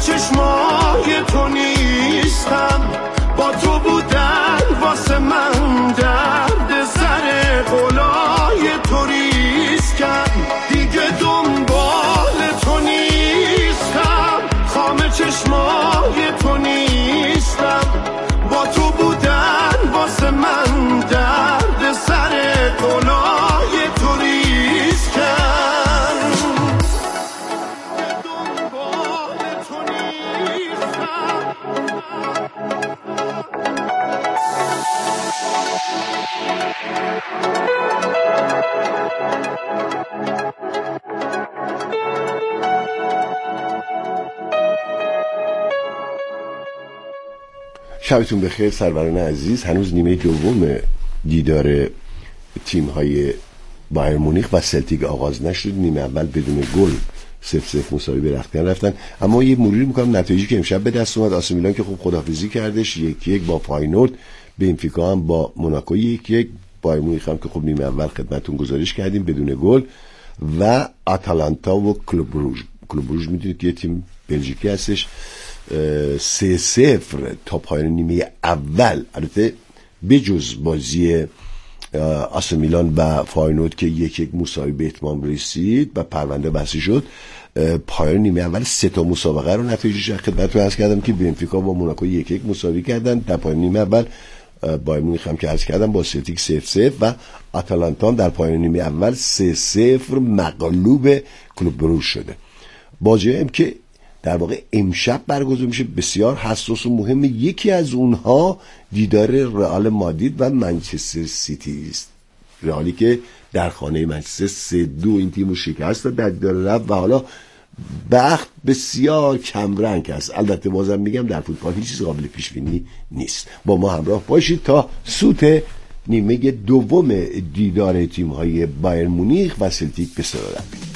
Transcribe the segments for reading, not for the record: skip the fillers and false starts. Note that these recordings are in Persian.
چشمای تو نیستم، با تو بودن واسه من درد سر قلای تو ریسکم، دیگه دنبال تو نیستم، خام چشمای تو نیستم، با تو بودن واسه من درد سر قلای تو ریسکم. شبتون بخیر سروران عزیز. هنوز نیمه دوم دیدار تیم‌های بایر مونیخ و سلتیک آغاز نشد. نیمه اول بدون گل 0-0 مساوی به رفتن. اما یه مروری میکنم نتایجی که امشب به دست اومد. آسی میلان که خوب خداحافظی کردش 1-1 با فاینورد، بنفیکا هم با موناکو 1-1، بایر مونیخ هم که خوب نیمه اول خدمتتون گزارش کردیم بدون گل، و آتالانتا و کلوب بروژ میدونید که یه تیم بلژیکی هستش 3-0 تا پایان نیمه اول. البته بجز بازی آسی میلان و فاینورد که 1-1 مساوی به اتمام رسید و پرونده بسته شد، پایان نیمه اول 3 مسابقه رو نتایجش خدمتتون عرض کردم که بنفیکا با موناکو 1-1 مساوی کردن. در پایان نیمه اول بایر مونیخ هم که عرض کردم با سلتیک 0-0 و آتالانتا در پایان نیمه اول 3-0 مغلوب کلوب بروژ شده. بازی هم که در واقع امشب برگزار میشه بسیار حساس و مهمه. یکی از اونها دیدار رئال مادرید و منچستر سیتی است. رئالی که در خانه منچستر 3-2 این تیمو شکست داد در دیدار رفت و حالا بخت بسیار کمرنگ است. البته بازم میگم در فوتبال هیچ چیز قابل پیش بینی نیست. با ما همراه باشید تا سوت نیمه دوم دیدار تیم‌های بایر مونیخ و سلتیک به سر رسیم.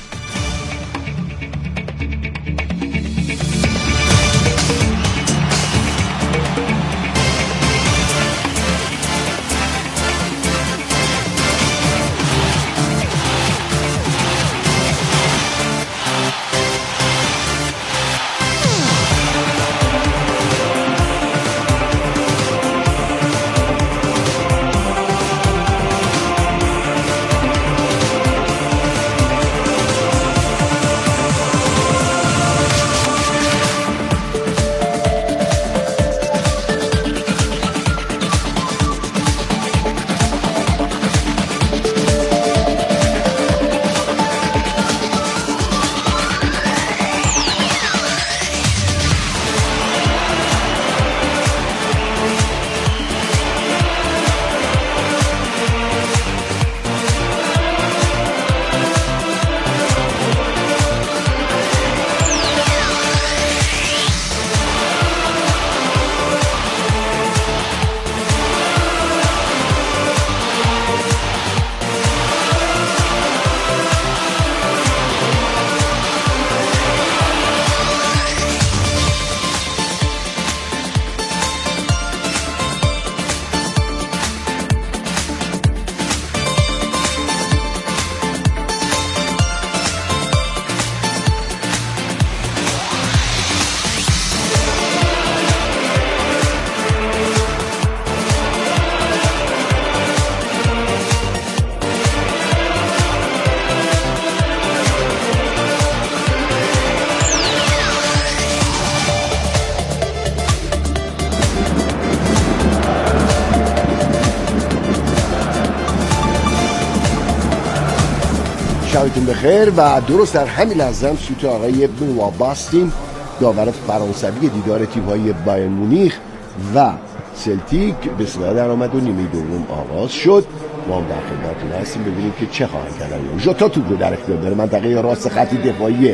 شبتون بخیر و درست در همین لحظه هم سوت آقای بنوا باستین داور فرانسوی دیدار تیم‌های بایر مونیخ و سلتیک به صدا در آمد و نیمه دوم آغاز شد. ما هم در خدمتتون هستیم ببینیم که چه خواهند کردن. ژوتا توپ رو در اختیار داره، منطقه راست خط دفاعی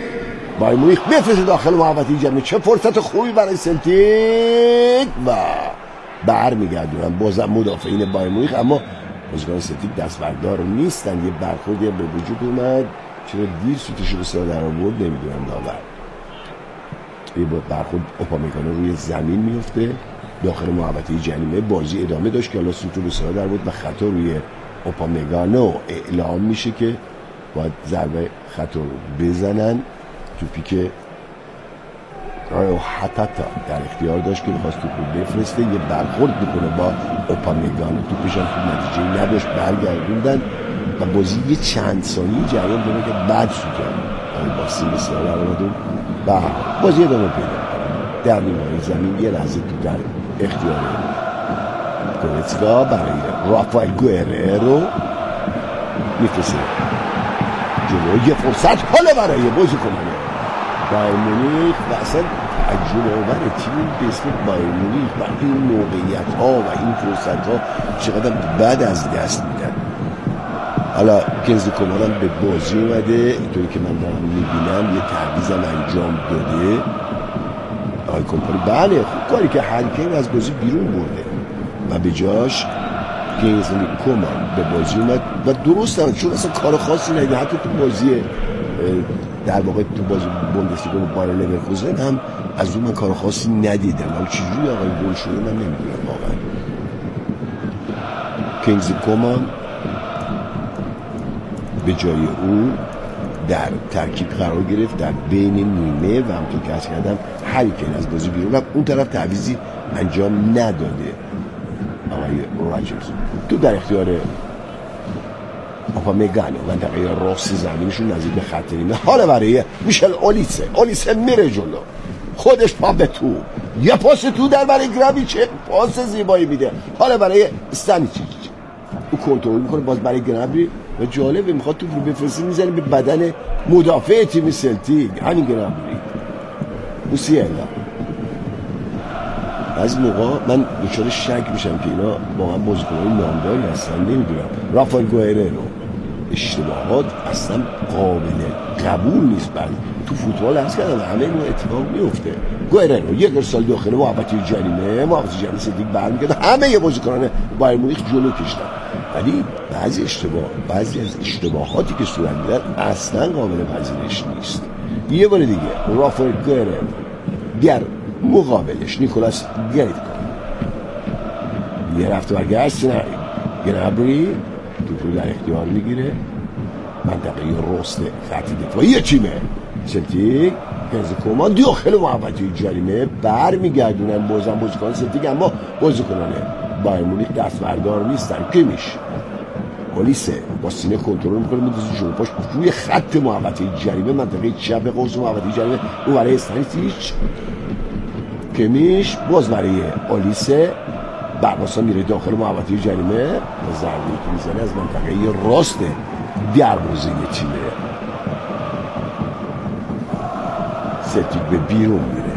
بایر مونیخ بفرسته داخل محوطه جریمه. چه فرصت خوبی برای سلتیک و برمیگردونن بازم مدافعین بایر مونیخ، اما بازیکن سلتیک دست بردار نیستن. یه برخوردی به وجود اومد، چرا دیر سوتش به صدا در آورد نمیدونم داور. یه برخورد اوپامیکانو روی زمین میفته داخل محوطه جریمه. بازی ادامه داشت که حالا سوت رو به صدا در آورد و خطا روی اوپامیکانو اعلام میشه که باید ضربه خطا رو بزنن. توپی که رایو حتاتا در اختیار داشت که میخواست توپ رو بفرسته، یه برخورد بکنه با اوپامگان، توپش هم خوب نتیجه نداشت، برگردوندن و بازی یه چند ثانیه جریان داره که بعد سو کرد باسی بسیار آمدون و بازی ادامه پیدا در نیمه زمین. یه لحظه تو در اختیار گورتسکا برای رافائل گوئررو میفرسته جلو، یه فرصت حالا برای بازی کنه بایر مونیخ و اصلا تجربه آور تیم به اسم بایر مونیخ و این موقعیت ها و این فرصت ها چقدر بعد از دست میدن. حالا کنزی کومان هم به بازی اومده، اینطوری که من دارم میبینم یه تعویض هم انجام داده آقای کمپانی. بله خوب کاری که هریکین از بازی بیرون برده و به جاش کنزی کومان به بازی اومد و درست هم چون اصلا کار خاصی ندیده، حتی تو بازی در واقع تو بازی بوندسلیگا با بایر لورکوزن هم از اون من کار خاصی ندیدم، اما چجوری آقای گل شده من نمیدونم واقعا. کنزی کومان به جای او در ترکیب قرار گرفت در بین نیمه و همونطور که عرض کردم هریکین از بازی بیرون رفت، اون طرف تعویضی انجام نداده آقای راجرز. تو در اختیار اوپامگانو منطقه راست زمینشون نزدیک به خط نیمه، حالا برای میشل اولیسه میره جلو، خودش پا به تو، یه پاس تو در برای گرابی، چه پاس زیبایی میده، حالا برای استانیچیچ او کنترل میکنه باز برای گرابی و جالبه میخواد تو رو بفرسته میزنه به بدن مدافع تیم سلتیک، همین گرابی موسیلا. از موقع من دچار شک میشم که اینا واقعا بازیکن‌های نامداری هستن، نمیدونم. رافائل گوئررو اشتباهات اصلا قابل قبول نیست، بعد تو فوتبال هست که همه این اتفاق میفته. گوئررو یک ارسال داخل محوطه جریمه سلتیک برمیگرده، همه یه بازیکنان بایر مونیخ جلو کشیدن، ولی بعضی از اشتباهاتی که صورت میگیرن اصلا قابل پذیرش نیست. یه بار دیگه رافائل گوئررو در مقابلش نیکولاس گریتکا یه رفت برگشت گنابری توپ رو در اختیار میگیره، منطقه راست خط دفاعی تیمه سلتیک. کنزی کومان داخل محوطه جریمه برمیگردونن بازم بازیکن سلتیک، اما بازیکنان بایر مونیخ دست بردار نیستن. کیمیش اولیسه با سینه کنترل میکنه، میدوزه جلو پاش روی خط محوطه جریمه، منطقه چپ قوس محوطه جریمه، اون برای استانیچیچ. کمیش باز برای اولیسه برباسا میره داخل محوطه جریمه و ضربه‌ای که میزنه از منطقه راست دروازه تیمه سلتیک به بیرون میره.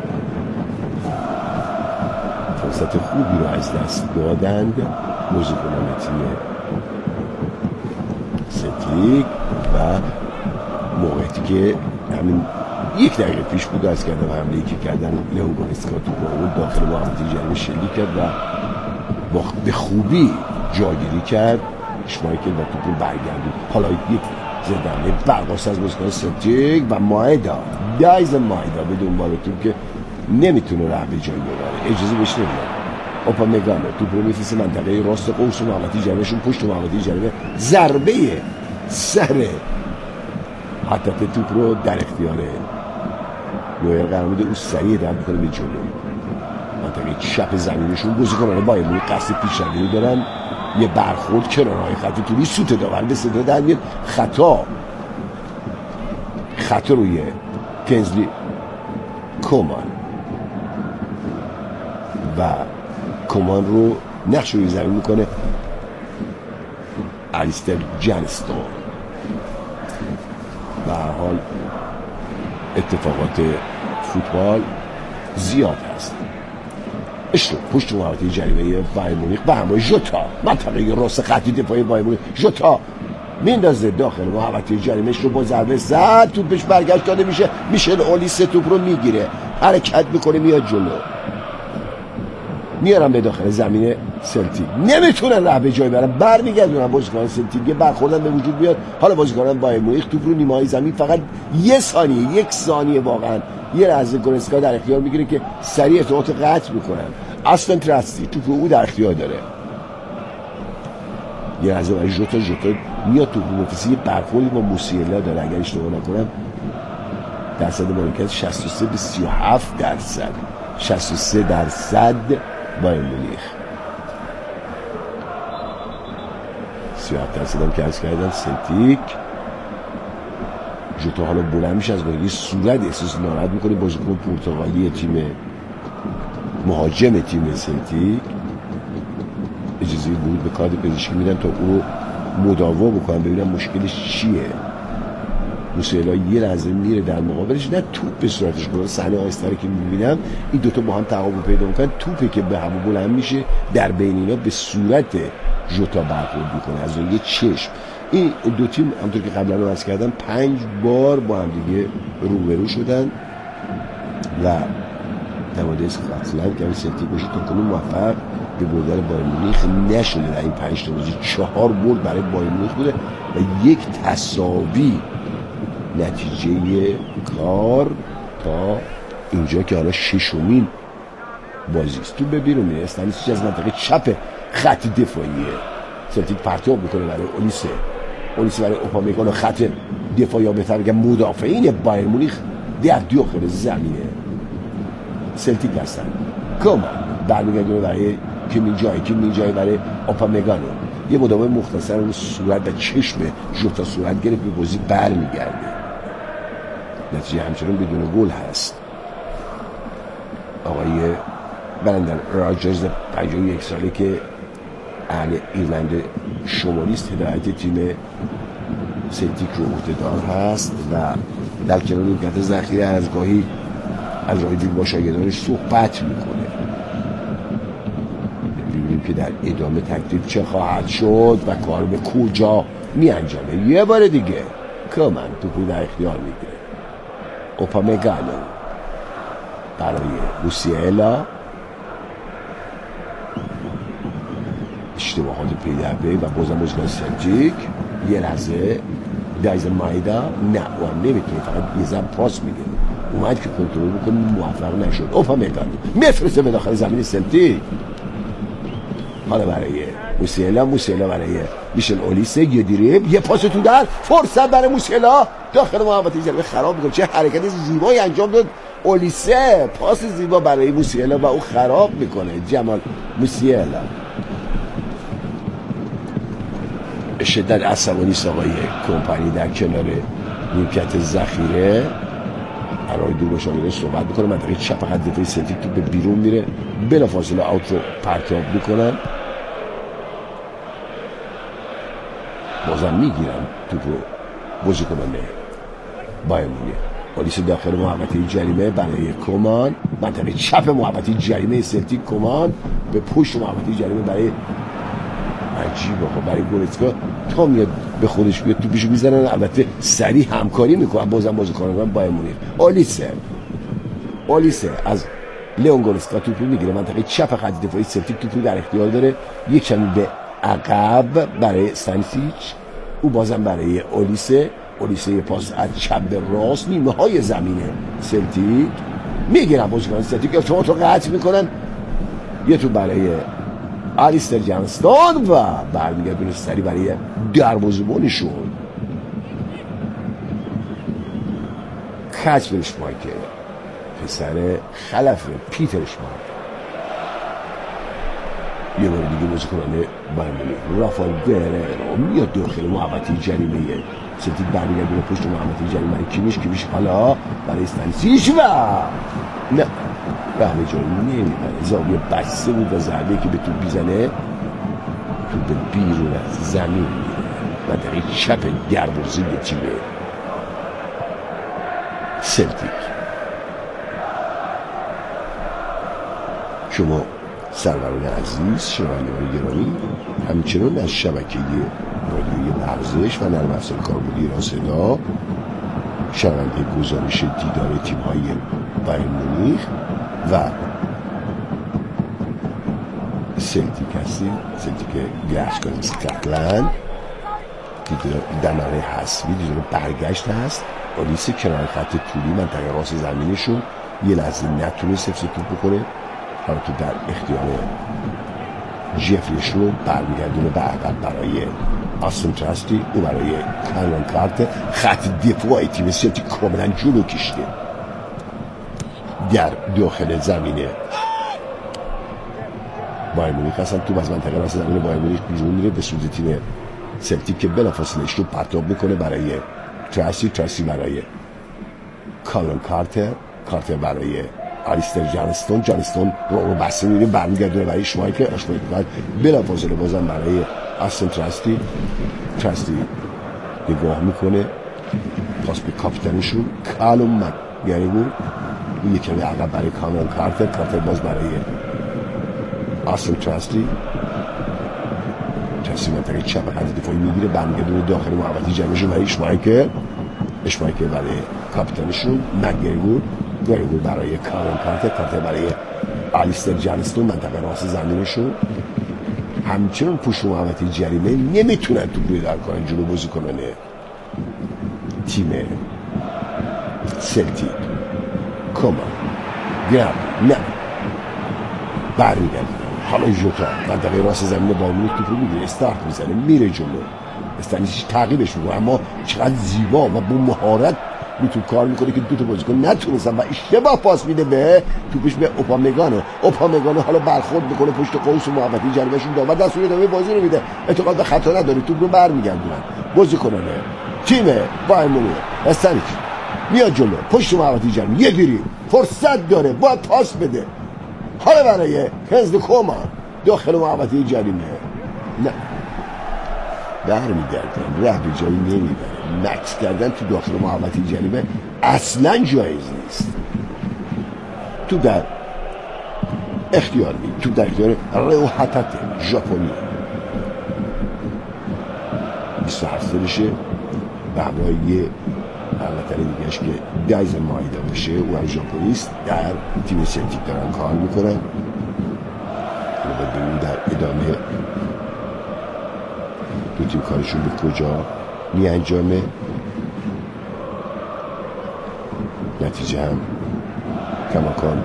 فرصت خوبی رو از دست دادند بازیکنان تیم سلتیک و موقعیتی که همین یک دقیقه پیش بود از کردم حمله‌ای که کردن لئون گورتسکا تو با اون داخل محوطه جریمه شلیک کرد و به خوبی جاگیری کرد شمایکل و توپ رو برگردید. حالا یک زدنه برقاس از بازیکن سلتیک و مایدا به دنبال توپ که نمیتونه راه به جایی ببره، اجازه بهش نمیدن. اوپامگانو توپ رو میفرسته منطقه راست قوس محوطه جریمهشون، پشت محوطه جریمه، ضربه سر حتی توپ رو در اختیار نویر قرار میده، او سریع در میکنه به جلو منطقه چپ زمینشون. بازیکنان بایر مونیخ قصد پیشروی دارن، یه برخورد کنارهای خط طولی سوت داور به صدا در میاد، خطا روی کنزی کومان و کومان رو نقش روی زمین میکنه الیستر جانستون. به هر حال اتفاقات فوتبال زیاد هست. پشت محوطه جریمه بایر مونیخ به همراه ژوتا منطقه راست خط دفاعی بایر مونیخ، ژوتا میندازه داخل محوطه جریمهش رو با ضربه زد، توپش برگشت داده میشه، میشل اولیسه توپ رو میگیره، حرکت میکنه میاد جلو، میارم به داخل زمین سلتیک، نمیتونن راه به جای برن، برمیگردونن بازیکنان سلتیک، برخوردن به وجود بیاد. حالا بازیکنان بایر مونیخ توپ رو نیمه‌های زمین فقط یک ثانیه واقعا یه لحظه گورتسکا در اختیار میگیره که سریع ارتباط قطع میکنن. اصلا ترستی توپ رو او در اختیار داره، یه لحظه برای ژوتا میاد توپ رو بفرسته، یه برخوردی با موسیلا داره اگر اشتباه نکنم، درصد مالکیت 63 به 37 درصد، 63 درصد بایر مونیخ، 37 درصد هم که عرض کردن سلتیک. ژوتا حالا بلند میشه از بازی صورت احساس ناراحت میکنه. بازیکن پرتغالی تیم مهاجم تیم سلتیک اجازه ورود به کادر پزشکی میدن تا او رو مداوا بکنن ببینن مشکلش چیه. موسیلا یه لحظه میره در مقابلش، نه توپ به صورتش کنه. صحنه آهسته که میبینم این دوتا با هم تعاون پیدا میکنن، توپی که به هوا بلند میشه در بین اینا به صورت ژوتا برخورد میکنه از اون یه چشم. این دو تیم همونطور که قبلا عرض کردم 5 بار با هم دیگه روبرو شدن و در مورد اسکاتلند که سلتیک باشه تا کنون موفق به بردن بایر مونیخ نشده. در این 5 تا بازی 4 برد برای بایر مونیخ بوده و 1 تساوی نتیجه کار تا اینجا که حالا 6مین بازی است. تو به بیرون میره استانیسیچ از منطقه چپ خط دفاعیه سلتیک پرتاب میکنه برای اولیسه برای اوپامیکانو خط دفاعی ها بهتر بگم مدافعین بایر مونیخ در داخل زمینه سلتیک هستن. کما برمیگردونه برای کیمینجای برای اوپامیکانو یه مدافع مختصر رو صورت و چشم ژوتا صورت گرفت به بازی برمیگرده. نتیجه همچنان بدون گل هست. آقای برندن راجرز 51 ساله که اهل ایرلند شمالی است هدایت تیم سلتیک رو عهده‌دار هست و در کنار نیمکت ذخیره از گاهی از راه دید با شاگردانش صحبت میکنه. ببینیم که در ادامه تکلیف چه خواهد شد و کار به کجا میانجامه. یه بار دیگه کمان توپو در اختیار میگیره. اوپامیکانو برای موسیلا اشتباهات پی در پی و بازم بازیکن سلتیک یه لحظه دایز مایدا نه و نمیتونه فقط یه زن پاس میده اومد که کنترل بکنه موفق نشد. اوپامیکانو میفرسته به داخل زمین سلتیک. حالا برای موسیلا برای میشل اولیسه یه دریبل یه پاس تو در فرصت برای موسیلا داخل محوطه جریمه خراب میکنه. چه حرکت زیبایی انجام داد اولیسه، پاس زیبا برای موسیلا و او خراب میکنه. جمال موسیلا شدت عصبانی آقای کمپانی در کنار نیمکت ذخیره برای دور با شاگردش صحبت میکنه. منطقه چپ خط دفاعی سلتیک تو به بیرون میره، بلافاصله آوت رو پرتاب میکنن. بازم میگیرن توپ رو بازیکنان بایر مونیخ. پلیس داخل محوطه جریمه برای کمان، منطقه چپ محوطه جریمه سلتیک. کمان به پشت محوطه جریمه برای عجیبه برای گورتسکا تا میاد به خودش بیاد تو پیشو میزنن. البته سریع همکاری میکنن بازم بازیکنان بایر مونیخ. اولیسه از لئون گورتسکا توپو میگیره. منطقه چپ خط دفاعی سلتیک توپو در اختیار داره. یک کمی به عقب برای استانیسیچ، او بازم برای اولیسه یه پاس از چپ به راست نیمه های زمینه سلتیک میگیرن بازیکنان سلتیک ارتباط رو قطع میکنن. یه تو برای آلیستر جانستون و برمیگردونه سری برای دروازه‌بانشون کچبر شمایکر پسر خلف پیتر شمایکر. یه بار دیگه بازیکنان بایر مونیخ رافائل گررو میاد داخل محوطه جریمه سلتیک برمیگردونه پشت محوطه جریمه برای کیمیش حالا برای استانیسیچ و نه به همه جایی نمیبره. زاویه بسته بود و ضربه که به توپ بیزنه توپ به بیرون از زمین میره. منطقه چپ دروازه تیم سلتیک. شما سروران عزیز، شنوندگان گرامی، همچنان از شبکه رادیویی ورزش و نرم افزار کاربردی ایران صدا شنونده گزارش دیدار تیم‌های بایر مونیخ و سلتیک هستید. سلتیک گلاسگو اسکاتلند در مرحله حذفی دیدار برگشت هست. اولیسه کنار خط طولی منطقه راست زمینشون یه لحظه نتونست حفظ توپ بکنه. حالا تو در اختیار جفری شلو برمیگردونه به عقب برای آستون تراستی او برای کانون کارت خط دفاع تیم سلتیک کاملا جلو کشیده در داخل زمینه بایر مونیخ هستن. تو از منطقه راست زمین بایر مونیخ بیرون میره به سمت تیم سلتیک که بلافاصله رو پرتاب میکنه برای تراسی برای کالون کارتر برای آلیستر جانستون رو بسته میره برمیگردونه برای اشمایکر بلافاصله بازم برای آستون تراستی نگاه میکنه پاس به کاپیتانشون کالوم مک‌گریگور این یکی عقب برای کالون کارتر باز برای آستون تراستی منطقه چپ خط دفاعی میگیره برمیگردونه داخل محوطه جمعشون برای اشمایکر برای کاپیتانشون مک‌گریگور برای کالون کارتر برای آلیستر جانستون منطقه راست زمینشون همچنان پشت محوطه جریمه نمیتونن توپ رو در کنن جلو بازی کنن تیم سلتیک کما گرم نه برمیگردن حالا ژوتا منطقه راست زمین بایر مونیخ توپ رو میگیره استارت میزنه میره جلو استانیش تعقیبش میکنه اما چقدر زیبا و با مهارت میتونه کار میکنه که دوتا بازیکن نتونستن و اشتباه پاس میده به توپش به اوپامگانو حالا برخورد میکنه پشت قوس و محوطه جریمه‌شون داور دستور ادامه بازی رو میده اعتقاد به خطا نداره توپ رو برمیگردونن بازیکنان تیم بایر مونیخ استانیش میاد جلو پشت محوطه جریمه یه دیری فرصت داره باید پاس بده حالا برای هنز کومان داخل محوطه جریمه نه برمیگردن ره به جایی نمیبره مکس کردن تو داخل محوطه جریمه اصلا جایز نیست تو در اختیار ریو هاتاته ژاپنی 27 سالشه به همراه یه البته دیگهش که دایزن مایدا باشه او هم ژاپنیست در تیم سلتیک دارن کار میکنن و ببینیم در ادامه دو تیم کارشون به کجا می انجامه نتیجه هم کماکان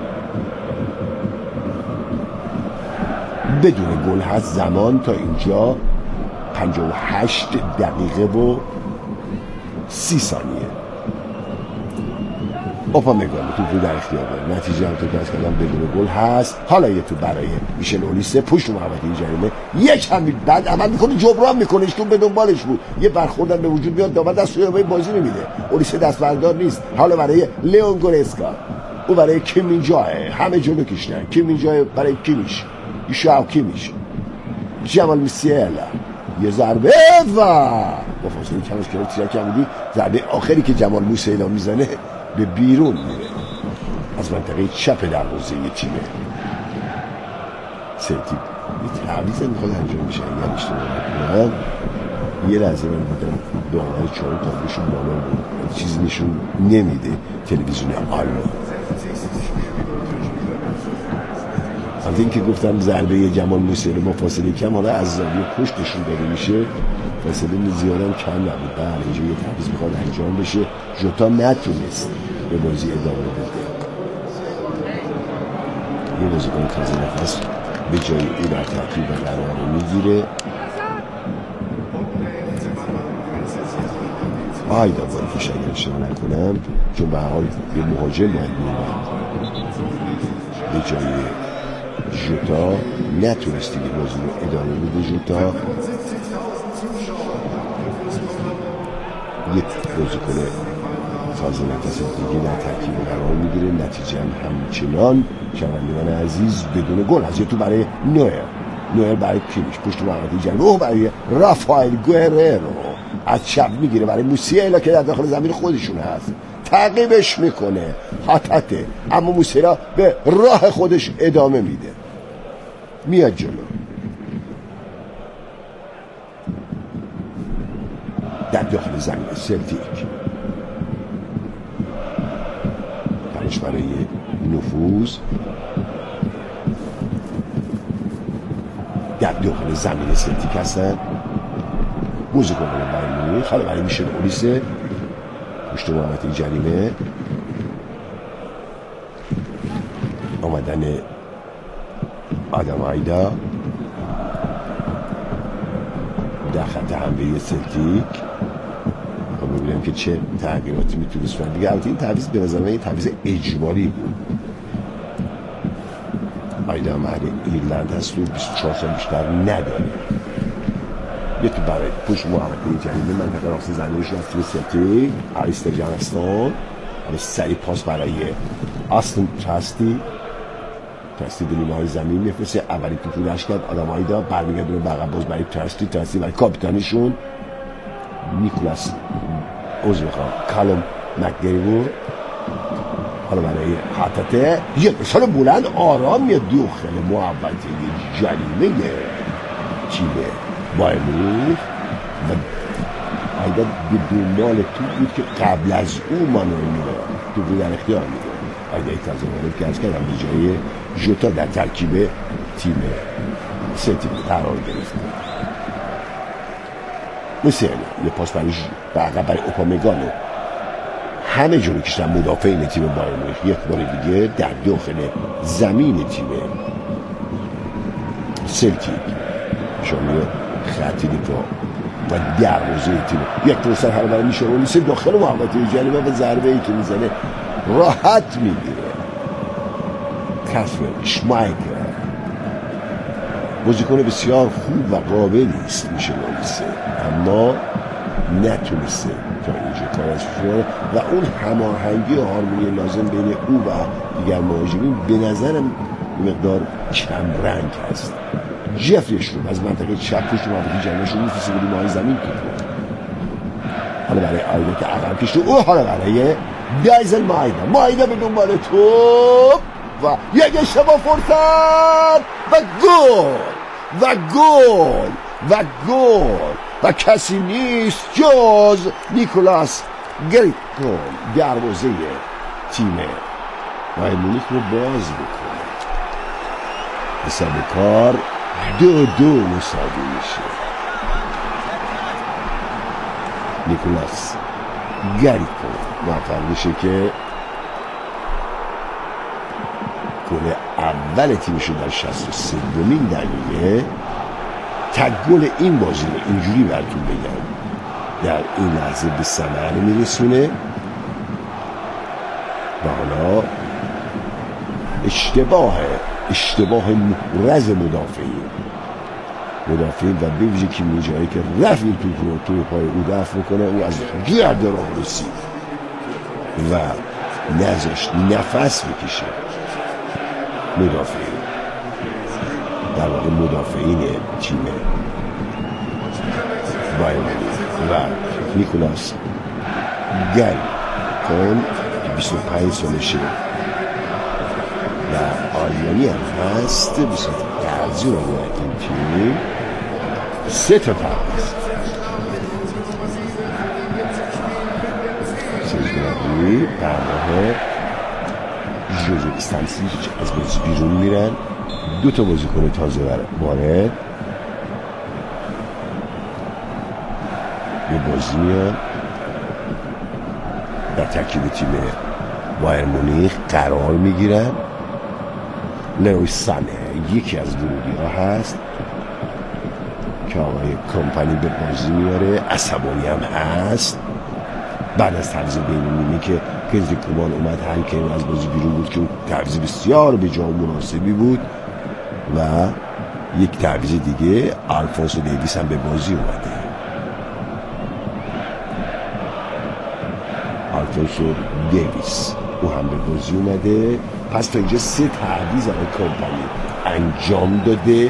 بدون گل هست زمان تا اینجا 58 دقیقه و 30 ثانیه اوپامگانو توپ رو در اختیار داره نتیجه هم تو که از کردم بدون گل هست حالا یه تو برای میشل اولیسه پشت محوطه جریمه یک هم بعد عمل میکنه جبران میکنه تو به دنبالش بود یه برخوردن به وجود میاد داور دست روی بازی نمیده اولیسه دست بردار نیست حالا برای لیون گورسکا او برای کیمینجا همه جلو کشیدن کیمینجا برای کیمیش ایشاو کیمیش جمال موسیالا یه ضربه و با فاصله کمش که تیرک عمودی ضربه آخری که جمال موسیالا میزنه به بیرون میره از منطقه چپ دروازه یه تیمه سلتیک یه تعویض میخواد انجام بشه اگر اشتباه نکنم یه لحظه من دیدم دامن چهار تابلوشون بالا بود چیزی نشون نمیده تلویزیون آلمان از این که گفتم ضربه جمال موسیالا با فاصله کم حالا از زاویه پشتشون داده میشه فاصله زیادم کم نبود بله اینجا یه تعویض میخواد انجام بشه ژوتا نتونست به بازی ادامه بده یه بازیکن تازه نفس به جای او در ترکیب قرار میگیره آیدا باید که اگر اشتباه نکنم چون به حال یه مهاجم باید میرم به جای ژوتا نتونستی که بازی رو ادامه بده ژوتا یک بازیکن تازه نفس دیگه در ترکیب قرار میگیره نتیجه هم همچنان شنوندگان عزیز بدون گل هست. تو برای نویر برای کیمیش پشت محوطه جریمه برای رافائل گوئررو از چپ میگیره برای موسیالا که در داخل زمین خودشون هست تعقیبش میکنه هاتاته اما موسیالا به راه خودش ادامه میده میاد جلو در داخل زمین سلتیک برش برای نفوذ در داخل زمین سلتیک هستن بازیکنان بایر مونیخ حالا برای میشل اولیسه پشت محوطه جریمه آمدن آدم آیدا در خط حمله سلتیک. خب ببینیم که چه تغییراتی میتونست کنه دیگه. البته این تعویض به نظر من یه تعویض اجباری بود. آیدا هم اهل ایرلند هست و 24 سال بیشتر نداره. یه تو برای پشت محرکه جریمه منطقه راست زمینش رفت توی سلتیک. آریستر جانستون حالا سری پاس برای آستن تراستی به نیمه های زمین میفرسته. اولی توپو داشت کرد آدم آیدا برمیگردونه بقیه باز برای تراستی برای کاپیتانشون نیکولاس کالوم مکگریور. حالا برای حتته یک اشاره بلند آرام میاد داخل محوطه جریمه تیم بایر مونیخ و آیدا به دنبال توپ بود که قبل از اون مانوئل نویر توپ در اختیار میده. آیدا تازه وارد که از کردم به جای ژوتا در ترکیب تیم سلتیک قرار گرفت. مثل یه پاس برای اوپامگانو همه جوری کشتن مدافعین تیم بایر مونیخ یک بار دیگه در داخل زمین تیم سلتیک شامل خطی دفاع و دروازه تیم یک فرصت هر برای میشه داخل محوطه جریمه و ضربه ای که میزنه راحت میگیره. کاسپر شمایکر بازیکن بسیار خوب و قابلی است میشه نویسه، اما نتونسته تا اینجا کار از کنه و اون هماهنگی و هارمونی لازم بین او و دیگر مهاجمین به نظرم مقدار کم رنگ هست. جفری شروع از منطقه چپ پشت محوطه جریمه‌شون میفرسته به ماه زمین توپ. حالا برای آیدا که عقب کشته او، حالا برای دایزن مایدا به دنبال توپ و یک اشتباه فرصت و گل و کسی نیست جز نیکولاس گریکون دروازه تیم بایر مونیخ رو باز بکنه. حساب کار 2-2 مساوی میشه. نیکولاس گریکون موفق میشه که گل اول تیمش رو در 63مین دقیقه تک گل این بازی رو اینجوری براتون بگم در این لحظه به ثمر میرسونه و حالا اشتباه محرز مدافعین و به ویژه که جایی که رفت این توپ رو توی پای او دفع میکنه، او از گرد راه رسید و نذاشت نفس بکشه. در واقع مدافعین تیم بایر مونیخ و نیکولاس گریکون 25 سالشه و آلمانی هم هست، به صورت قرضی رو باید این تیم 3 تا تعویض سیزنابی برنامه جوزو استانسیچ از بازی بیرون میرن، 2 تا بازیکن تازه وارد به بازی میان در ترکیب تیم بایر مونیخ قرار میگیرن. لروی سانه یکی از ورودی ها هست که آقای کمپانی به بازی میاره، عصبانی هم هست بعد از تعویض بین‌المللی که کزری کومان اومد هر که از بازی بیرون بود که اون تعویض بسیار به جا مناسبی بود و یک تعویض دیگه آلفونسو دیویس هم به بازی اومده. آلفونسو دیویس او هم به بازی اومده. پس تا اینجا 3 تعویض آقای کمپانی انجام داده.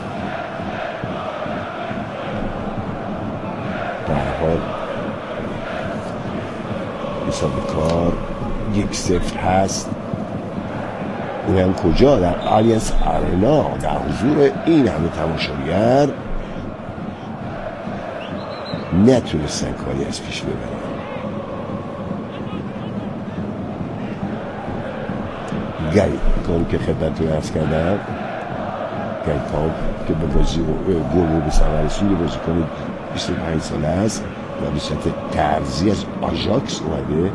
در حال حساب کار 1-0 هست. اون هم کجا؟ در آلیانس آرنا در حضور این همه تماشاگر نتونستن کاری از پیش ببرن. گریکون که خدمتتون عرض کردم، گریکون که به بازی گل رو به ثمر رسید، یه بازیکن 25 ساله است و به صورت قرضی از آژاکس اومده.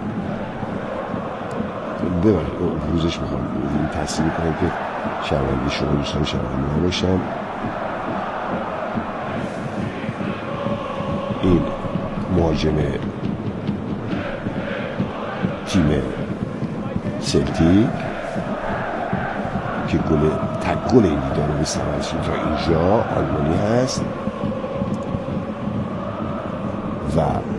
روزش میخوام این تحصیل کنم که شنونده شما دوستان شنونده ما باشم. مهاجم تیم سلتیک که تک گل این دیدار رو به ثمر رسوند تا اینجا آلمانی هست و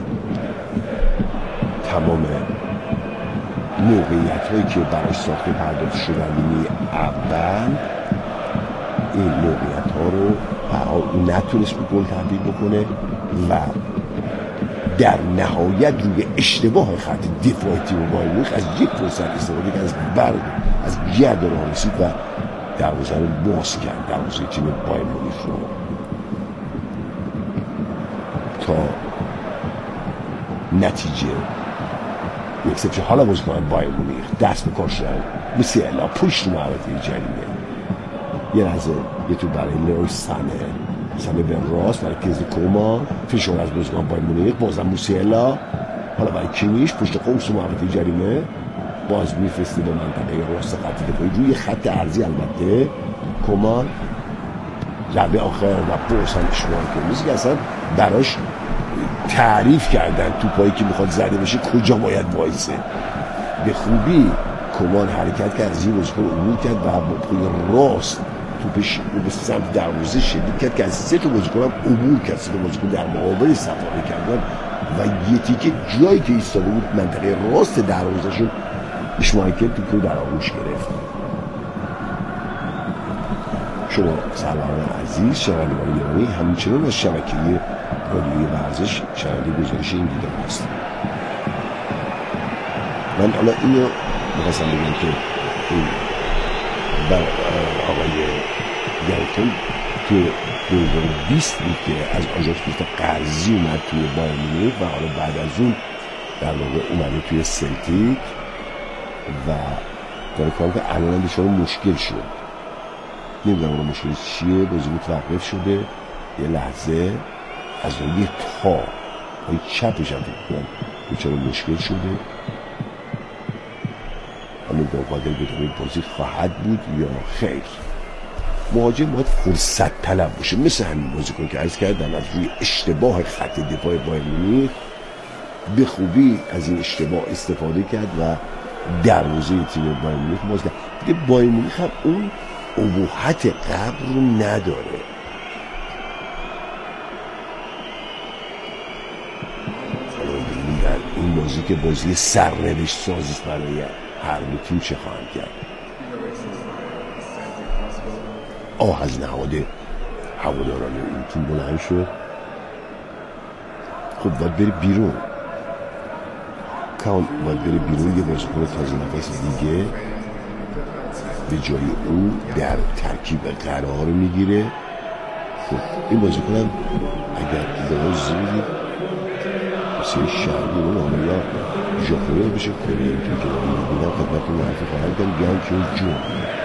تمام موقعیت هایی که براش ساخته پرداخت شدن نیمه اول، این موقعیت ها رو اون نتونست به گل تبدیل بکنه و در نهایت روی اشتباه خط دفاعی تیم بایر مونیخ از یک فرصت استفاده کرد، از گرد راه رسید و دروازه رو باز کرد، دروازه تیم بایر مونیخ رو تا نتیجه یک سپچه. حالا بازیکن بایر مونیخ دست به کار شدن، موسیالا پشت رو محوطه جریمه، یه لحظه یه تو برای لروی سانه به راست برای کیز کومان، فشار از بازیکن بایر مونیخ، بازم موسیالا، حالا برای کیمیش پشت قوس رو محوطه جریمه، باز میفرسته به منطقه راست خط دفاعی روی خط عرضی. البته کومان ضربه آخر و بورسان اشتباه کرد، که اصلا براش تعریف کردن توپایی که میخواد زده بشه کجا باید وایسه. به خوبی کومان حرکت کرد، از این بازیکن عبور کرد و با پای راست توپش رو به سمت دروازه شدید کرد که از سه تا بازیکن هم عبور کرد، سه تا بازیکن در مقابل صفاره کردن و یه تیکه جایی که ایستاده بود منطقه راست دروازه‌شون اشمایکل توپ رو در آغوش گرفت. شما سروران عزیز، شنوندگان گرامی، همچنان از شبکه رادیوی ورزش شنونده گزارش این دیدار هست. من حالا اینو می‌خواستم بگم که این آقای گرتون توی 2020 بود که از آژاکس پوست قرضی اومد توی بایر مونیخ و حالا بعد از اون در واقع اومده توی سلتیک و داره کار که الان دچار مشکل شد. نمیدونم اون مشکل چیه، بازی متوقف شده. یه لحظه از روی پای چپش هم فکر کنم دچار مشکل شده. نمیدونم قادر بدونم بازی خواهد بود یا خیر. مهاجم باید فرصت طلب باشه، مثل همین بازیکن که عرض کردم از روی اشتباه خط دفاع بایر مونیخ به خوبی از این اشتباه استفاده کرد و دروازه تیم بایر مونیخ باز کرد. دیگه بایر مونیخ هم اون ابهت قبل رو نداره. این بازی که بازی سرنوشت سازیست برای هر دو تیم چه خواهند کرد. از نهاد هواداران این تیم بلند شد. خب باید بری بیرون، باید بری بیرون، یه بازیکن تازه نفس دیگه به جای او در ترکیب قرار میگیره. خب این بازیکن هم اگر درست زیدی بسیار شهری اون آمه یا ژاپنی بشه کره، اینطور که میبینم خدمت معرفی خواهد دارم یانکیو جون.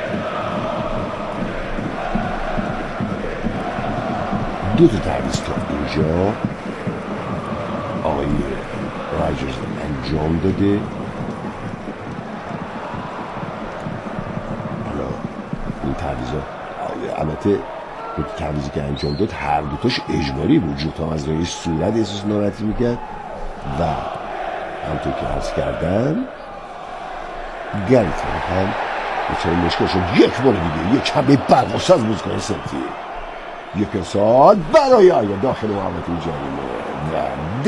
دو تا تعویض تا اینجا آقای راجرز انجام داده. حالا این تعویضا البته دو تا تعویضی که انجام داد هر دوتاش اجباری بود. جوتا از رئیس صورت احساس ناراحتی میکرد و همطور که عرض کردم گلتر هم بچه مشکل شد. یک بار دیگه یک همه برقصد بازیکن سلتیک، یک سال برای آیا داخل محوطه جریمه و